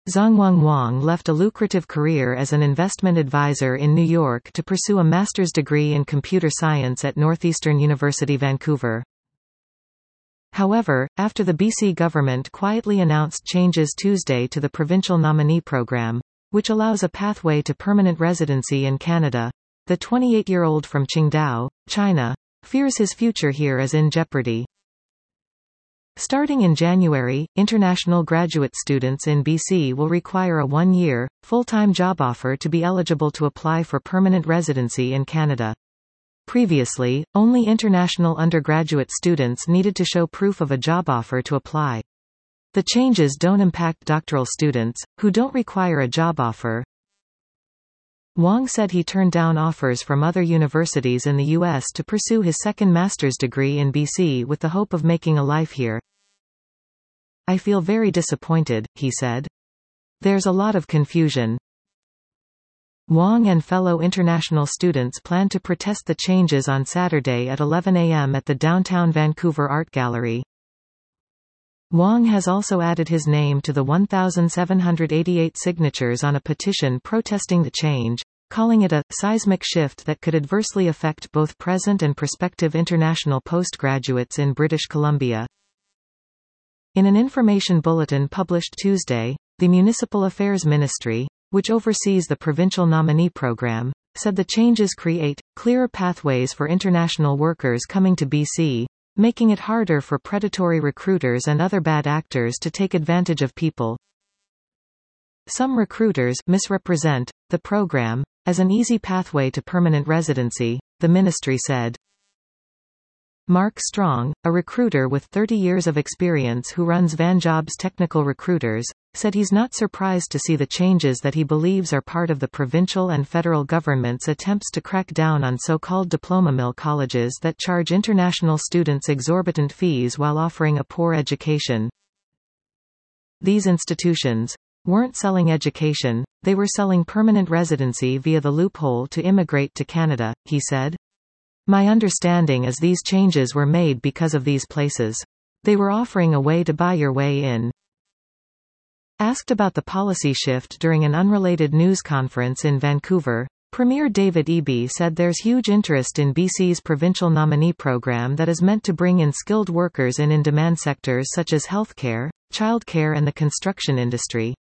Zhongwang Wang left a lucrative career as an investment advisor in New York to pursue a master's degree in computer science at Northeastern University Vancouver. However, after the BC government quietly announced changes Tuesday to the provincial nominee program, which allows a pathway to permanent residency in Canada, the 28-year-old from Qingdao, China, fears his future here is in jeopardy. Starting in January, international graduate students in BC will require a one-year, full-time job offer to be eligible to apply for permanent residency in Canada. Previously, only international undergraduate students needed to show proof of a job offer to apply. The changes don't impact doctoral students, who don't require a job offer. Wang said he turned down offers from other universities in the U.S. to pursue his second master's degree in BC with the hope of making a life here. "I feel very disappointed," he said. "There's a lot of confusion." Wang and fellow international students plan to protest the changes on Saturday at 11 a.m. at the downtown Vancouver Art Gallery. Wang has also added his name to the 1,788 signatures on a petition protesting the change, calling it a seismic shift that could adversely affect both present and prospective international postgraduates in British Columbia. In an information bulletin published Tuesday, the Municipal Affairs Ministry, which oversees the provincial nominee program, said the changes create clearer pathways for international workers coming to BC, making it harder for predatory recruiters and other bad actors to take advantage of people. Some recruiters misrepresent the program as an easy pathway to permanent residency, the ministry said. Mark Strong, a recruiter with 30 years of experience who runs VanJobs Technical Recruiters, said he's not surprised to see the changes that he believes are part of the provincial and federal government's attempts to crack down on so-called diploma mill colleges that charge international students exorbitant fees while offering a poor education. These institutions weren't selling education, they were selling permanent residency via the loophole to immigrate to Canada, he said. My understanding is these changes were made because of these places. They were offering a way to buy your way in. Asked about the policy shift during an unrelated news conference in Vancouver, Premier David Eby said there's huge interest in BC's provincial nominee program that is meant to bring in skilled workers in in-demand sectors such as healthcare, childcare and the construction industry.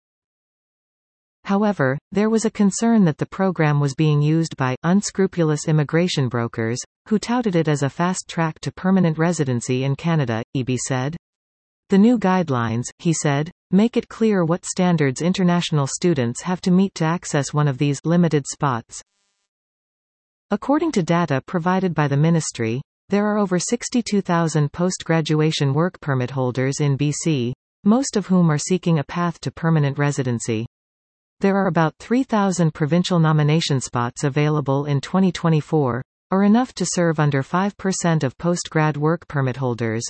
However, there was a concern that the program was being used by unscrupulous immigration brokers, who touted it as a fast track to permanent residency in Canada, Eby said. The new guidelines, he said, make it clear what standards international students have to meet to access one of these limited spots. According to data provided by the ministry, there are over 62,000 post-graduation work permit holders in BC, most of whom are seeking a path to permanent residency. There are about 3,000 provincial nomination spots available in 2024, or enough to serve under 5% of post-grad work permit holders.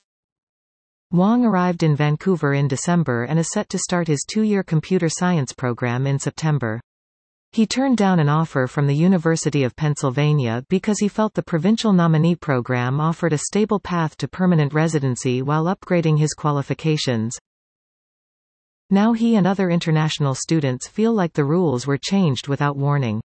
Wang arrived in Vancouver in December and is set to start his two-year computer science program in September. He turned down an offer from the University of Pennsylvania because he felt the provincial nominee program offered a stable path to permanent residency while upgrading his qualifications. Now he and other international students feel like the rules were changed without warning.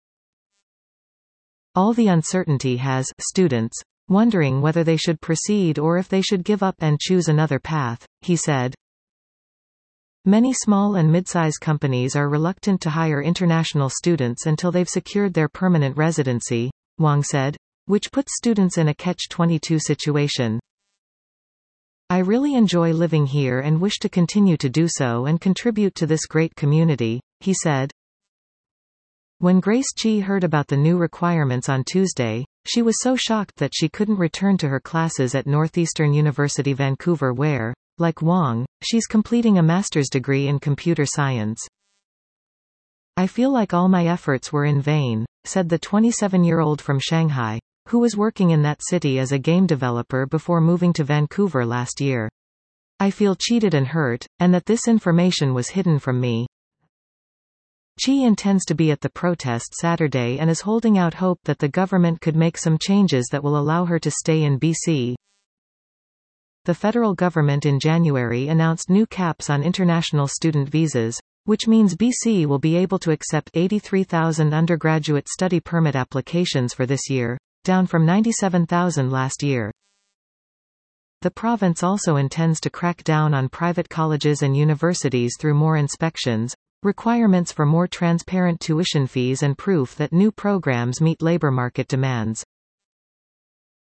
All the uncertainty has students wondering whether they should proceed or if they should give up and choose another path, he said. Many small and mid-size companies are reluctant to hire international students until they've secured their permanent residency, Wang said, which puts students in a catch-22 situation. I really enjoy living here and wish to continue to do so and contribute to this great community, he said. When Grace Chi heard about the new requirements on Tuesday, she was so shocked that she couldn't return to her classes at Northeastern University Vancouver where, like Wang, she's completing a master's degree in computer science. I feel like all my efforts were in vain, said the 27-year-old from Shanghai, who was working in that city as a game developer before moving to Vancouver last year. I feel cheated and hurt, and that this information was hidden from me. Chi intends to be at the protest Saturday and is holding out hope that the government could make some changes that will allow her to stay in BC. the federal government in January announced new caps on international student visas, which means BC will be able to accept 83,000 undergraduate study permit applications for this year, down from 97,000 last year. The province also intends to crack down on private colleges and universities through more inspections, requirements for more transparent tuition fees and proof that new programs meet labor market demands.